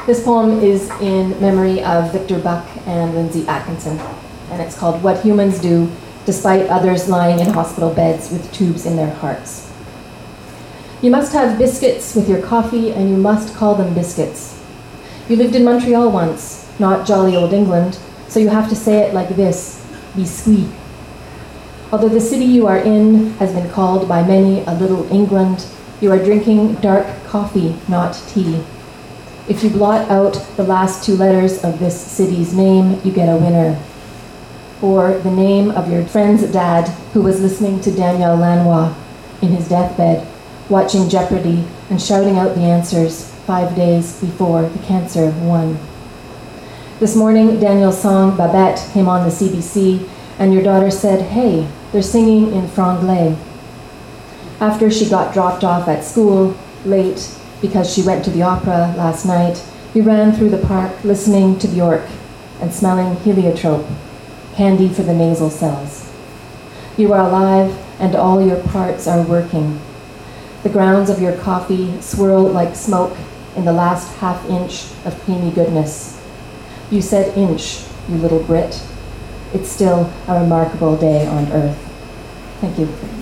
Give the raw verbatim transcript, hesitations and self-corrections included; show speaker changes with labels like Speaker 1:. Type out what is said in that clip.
Speaker 1: This poem is in memory of Victor Buck and Lindsay Atkinson, and it's called What Humans Do Despite Others Lying in Hospital Beds with Tubes in Their Hearts. You must have biscuits with your coffee, and you must call them biscuits. You lived in Montreal once, not jolly old England, so you have to say it like this, biscuit. Although the city you are in has been called by many a little England, you are drinking dark coffee, not tea. If you blot out the last two letters of this city's name, you get a winner. Or the name of your friend's dad who was listening to Daniel Lanois in his deathbed, watching Jeopardy and shouting out the answers five days before the cancer won. This morning, Daniel's song Babette came on the C B C, and your daughter said, "Hey, they're singing in franglais." After she got dropped off at school, late, because she went to the opera last night, you ran through the park listening to Bjork and smelling heliotrope, candy for the nasal cells. You are alive and all your parts are working. The grounds of your coffee swirl like smoke in the last half inch of creamy goodness. You said inch, you little Brit. It's still a remarkable day on Earth. Thank you.